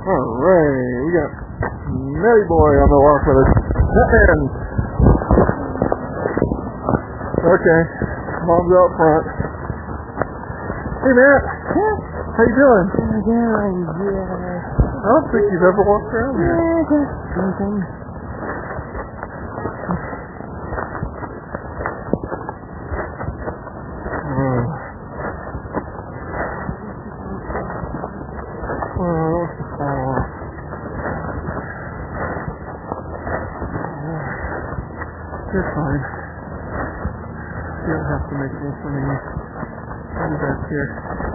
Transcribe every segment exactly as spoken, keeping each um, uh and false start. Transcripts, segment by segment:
Alright, we got Matty Boy on the walk with us. And okay, Mom's out front. Hey Matt, how you doing? I don't think you've ever walked around here. You're fine. You don't have to make it for me. I'll be back here.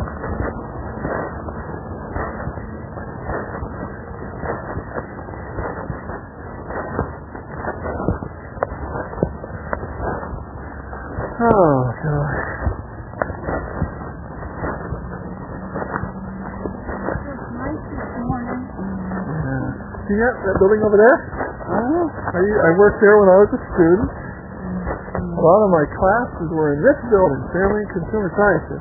Oh, gosh. It's nice this morning. Yeah. See that, that building over there? Oh? I, I worked there when I was a student. A lot of my classes were in this building, Family and Consumer Sciences.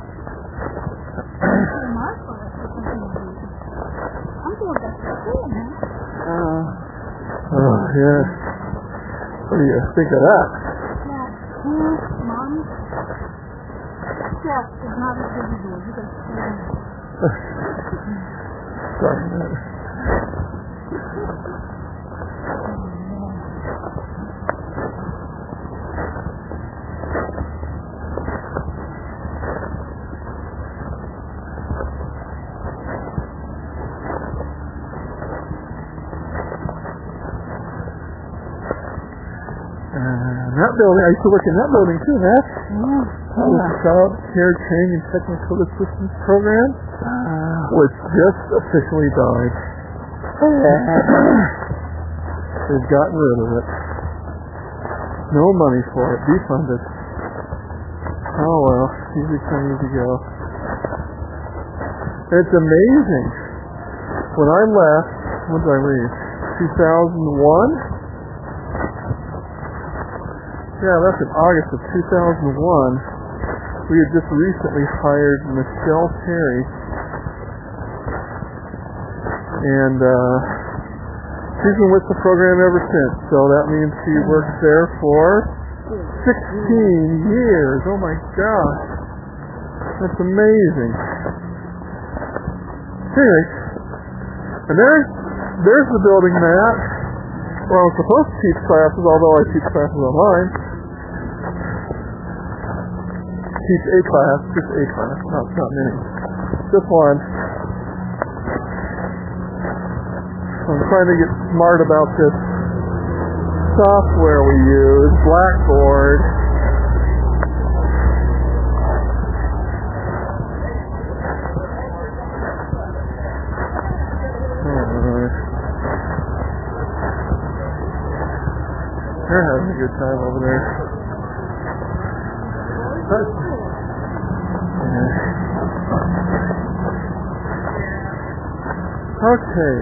My class is something to do. I'm going back to school now. Uh, oh, yeah. What do you think of that? Now, hmm, Mom, Jeff is not as good as you. You got to stand there. Sorry, man. That building, I used to work in that building too, Matt. Oh, That was the Child Care Training and Technical Assistance Program, uh, which just officially died. They've gotten rid of it. No money for it, defunded. Oh well, easy come, easy go. It's amazing. When I left, when did I leave? two thousand one? Yeah, that's in August of two thousand one. We had just recently hired Michelle Terry. And uh, she's been with the program ever since. So that means she works there for sixteen years. Oh my gosh. That's amazing. Anyway, and there's, there's the building, Matt, where I was supposed to teach classes, although I teach classes online. Teach a class, just a class, not, not many. Just one. I'm trying to get smart about this software we use, Blackboard. Uh, they're having a good time over there. Okay.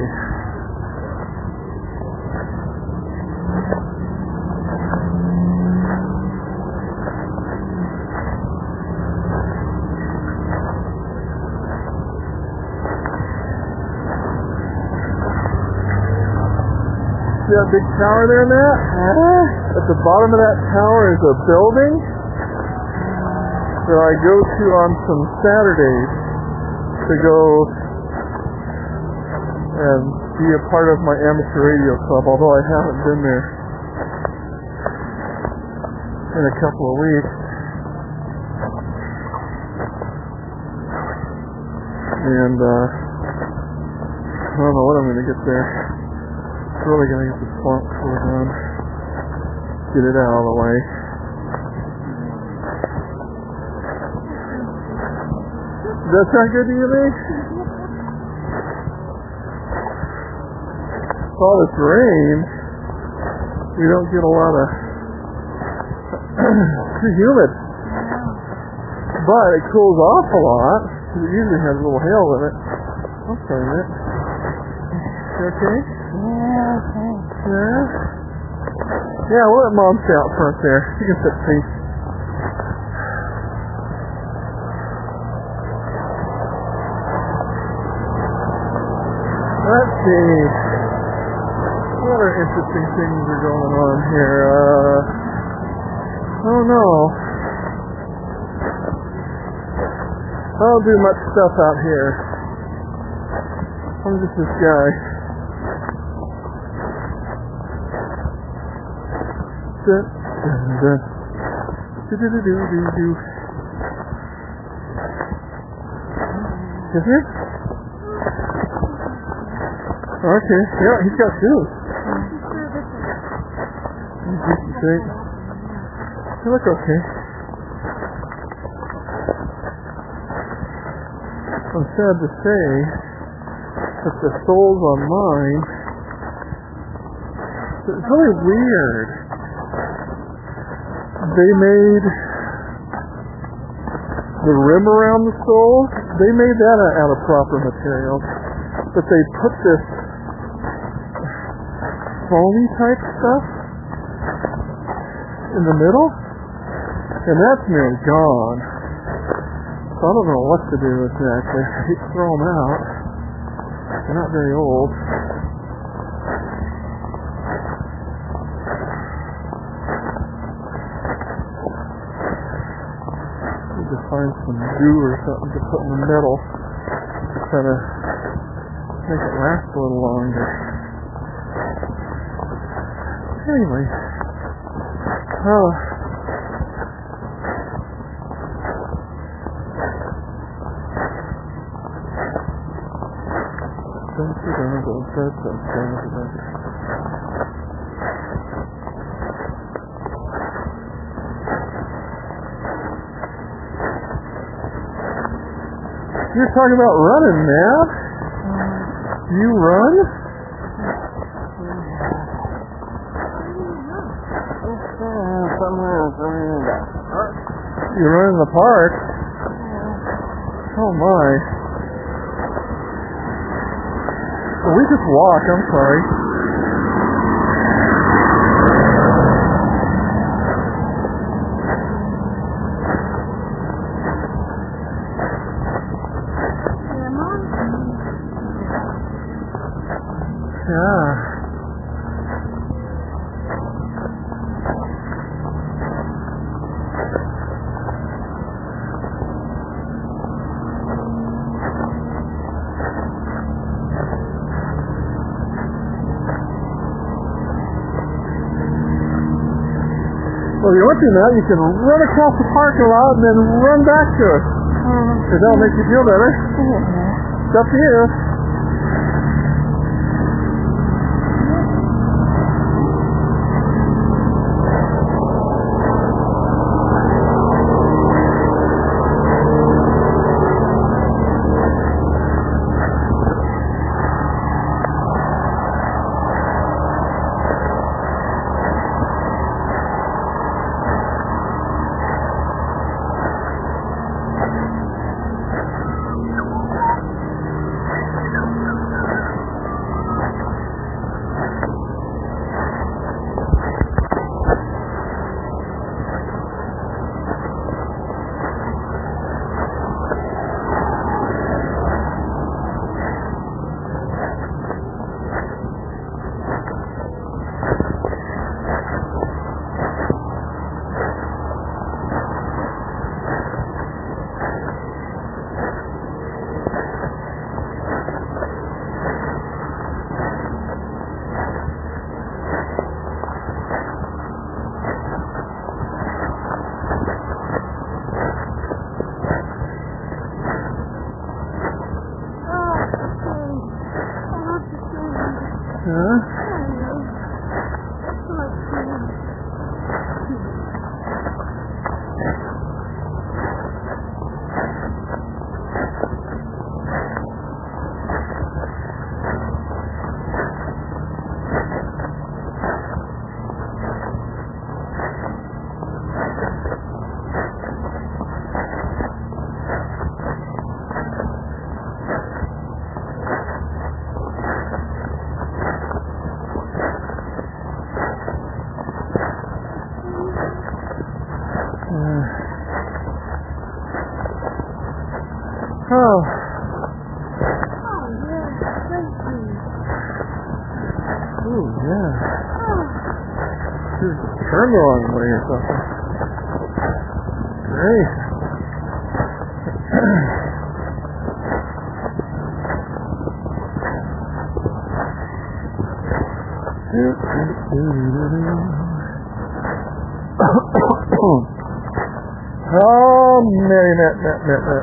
See that big tower there, Matt? Uh, At the bottom of that tower is a building that I go to on some Saturdays to go and be a part of my amateur radio club, although I haven't been there in a couple of weeks. And uh, I don't know what I'm going to get there. I'm really going to get the swamp tour done. Get it out of the way. Does that sound good to you, Lee? All this rain, we don't get a lot of it's too humid. But it cools off a lot. It usually has a little hail in it. I'm sorry, Matt. You okay? yeah, okay. Yeah? Yeah, we'll let Mom stay out front there. She can sit free. Let's see. What other interesting things are going on here? Uh, oh no. I don't do much stuff out here. I'm just this guy. Dun, dun, dun. Do do do do do do. Is it? Okay. Yeah, he's got shoes. Great. They look okay. I'm sad to say that the soles on mine, it's really weird. They made the rim around the sole, they made that out of proper material, but they put this foamy type stuff in the middle, and that's nearly gone. So I don't know what to do exactly. I hate to throw them out. They're not very old. Need to find some glue or something to put in the middle to kind of make it last a little longer. Anyway. Oh. You're talking about running, man. You run? You run in the park? Oh my. Well, we just walk, I'm sorry. Yeah. Well, if you want to now, you can run across the parking lot and then run back to it. Because that'll make you feel better. It's up to you. Huh? Ooh, yeah. Just turn the wrong way or something. Great. Oh, marionette, net, net, net.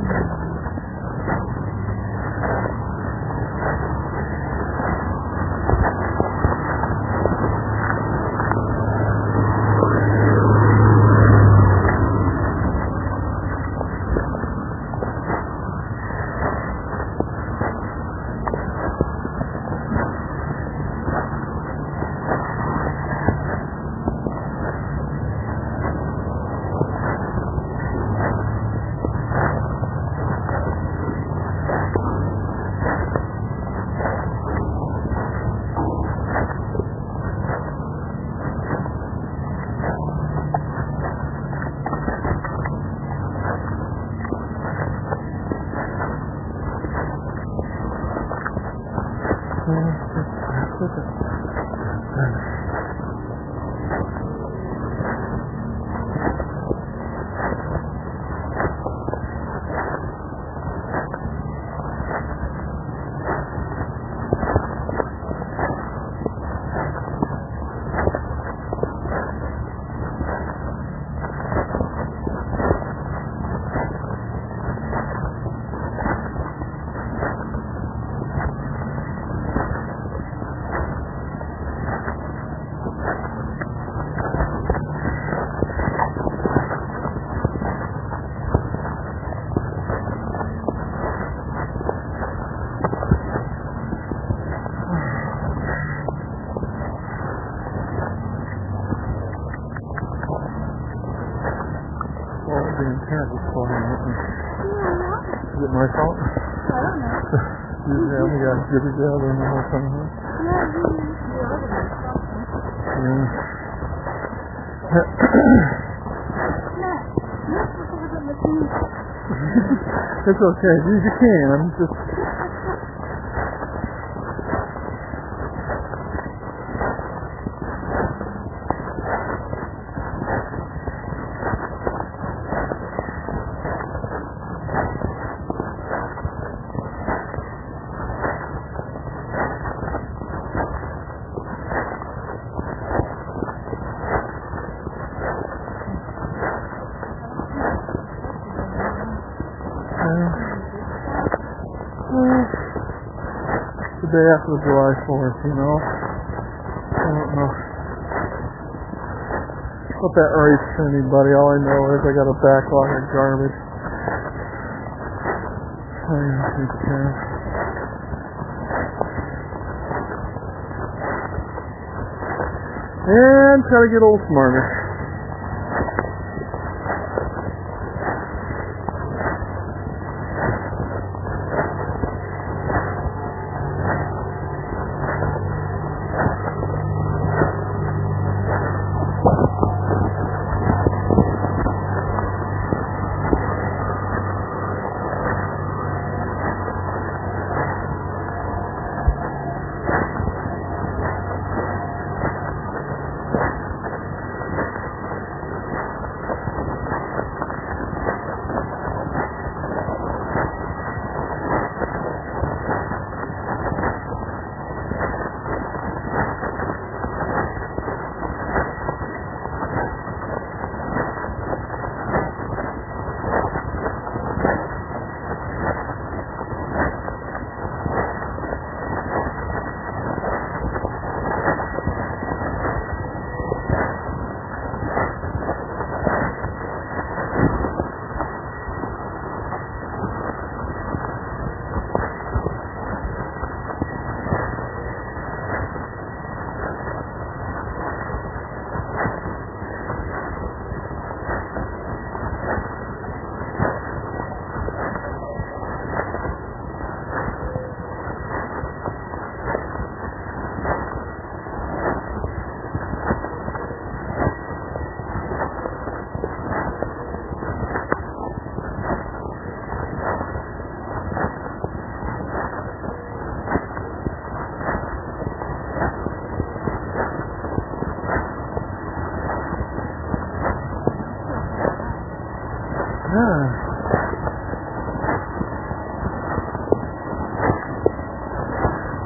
Is it my fault? I don't know. Usually I only got jibby jab and the whole thing. Huh? Yeah, you you're over there. Yeah. It's okay. You, you can. I'm just... The day after July fourth, you know. I don't know what that writes to anybody. All I know is I got a backlog of garbage. I didn't take care of. And try to get a little smarter.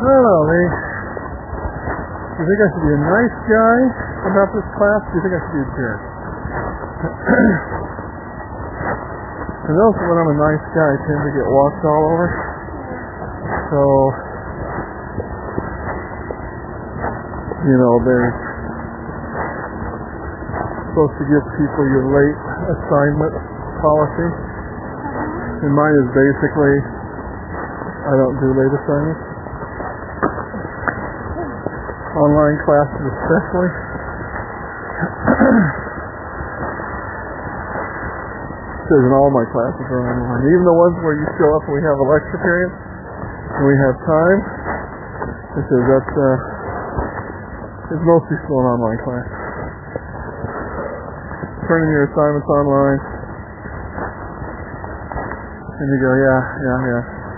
Oh, they, do you think I should be a nice guy about this class? Do you think I should be a jerk? Because also when I'm a nice guy, I tend to get walked all over. So, you know, they're supposed to give people your late assignment policy. And mine is basically, I don't do late assignments. Online classes especially. Because in all my classes are online. Even the ones where you show up and we have a lecture period and we have time. It says that's uh, it's mostly still an online class. Turning your assignments online. And you go, yeah, yeah, yeah.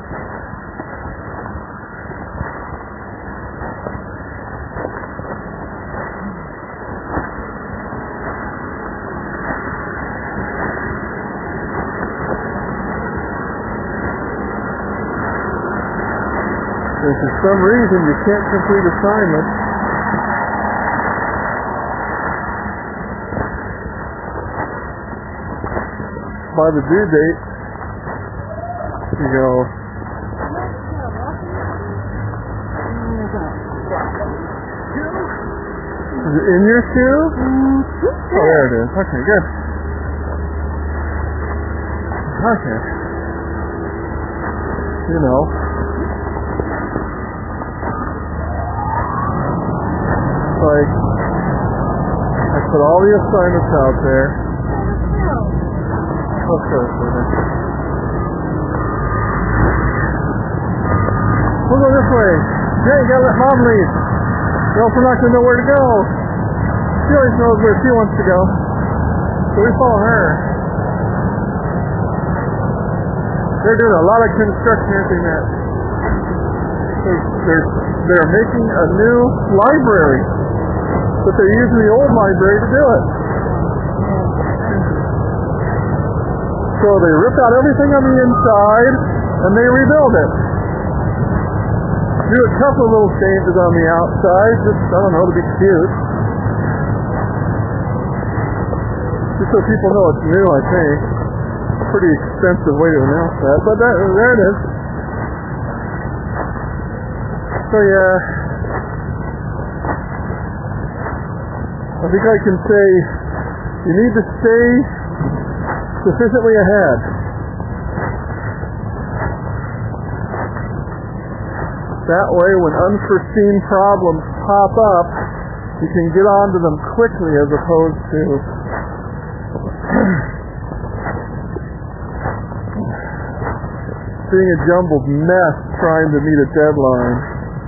If for some reason you can't complete assignments, by the due date, you go, is it in your shoe? Oh, there it is. Okay, good. Okay. You know. Like, I put all the assignments out there. Let's go for this. We'll go this way. Yeah, you gotta let Mom lead. Or else we're not gonna know where to go. She always knows where she wants to go. So we follow her. They're doing a lot of construction everything that. They're, they're, they're making a new library. But they're using the old library to do it. So they ripped out everything on the inside and they rebuild it. Do a couple of little changes on the outside, just, I don't know, to be cute. Just so people know it's new, I think. Pretty expensive way to announce that, but that, there it is. So yeah, I think I can say you need to stay sufficiently ahead. That way, when unforeseen problems pop up, you can get onto them quickly as opposed to being a jumbled mess trying to meet a deadline.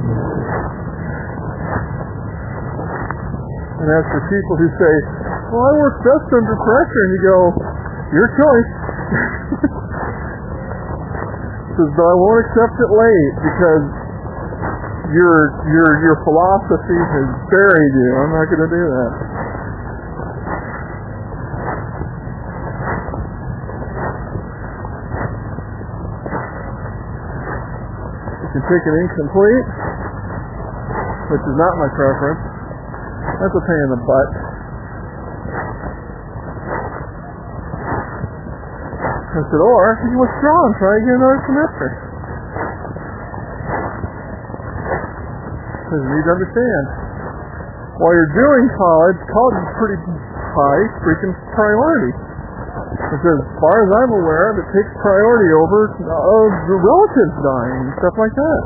And as for people who say, well, I work best under pressure, and you go, your choice. Says, but I won't accept it late because your your your philosophy has buried you. I'm not going to do that. You can take an incomplete, which is not my preference. That's a pain in the butt. I said, or you can withdraw and try again another semester. Because you need to understand, while you're doing college, college is pretty high freaking priority. Because as far as I'm aware of, it takes priority over uh, the relatives dying and stuff like that.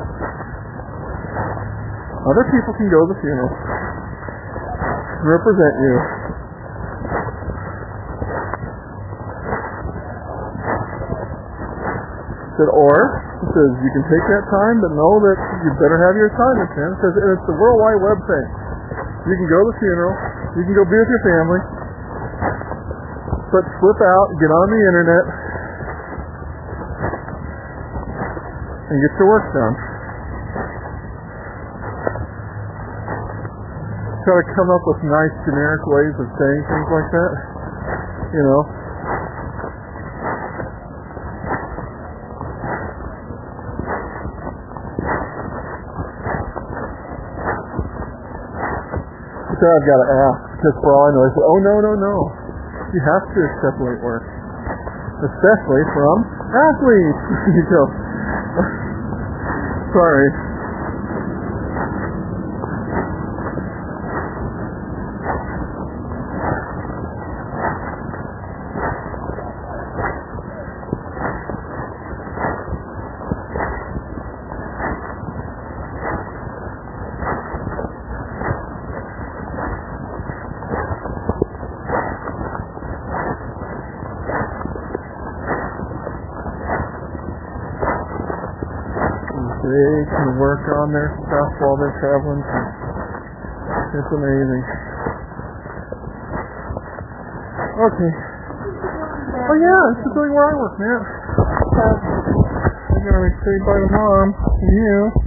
Other people can go to the funeral. Represent you. Said, or, it says, you can take that time, but know that you better have your assignments in. It says, and it's the World Wide Web thing. You can go to the funeral, you can go be with your family, but slip out, get on the internet, and get your work done. Try to come up with nice generic ways of saying things like that. You know. said I've got to ask, because for all I know, I said, oh, no, no, no. You have to separate work. Especially from athletes. You go, sorry. They can work on their stuff while they're traveling. It's amazing. Okay. Oh yeah, it's the building where I work, man. I'm gonna be paid by the mom. You.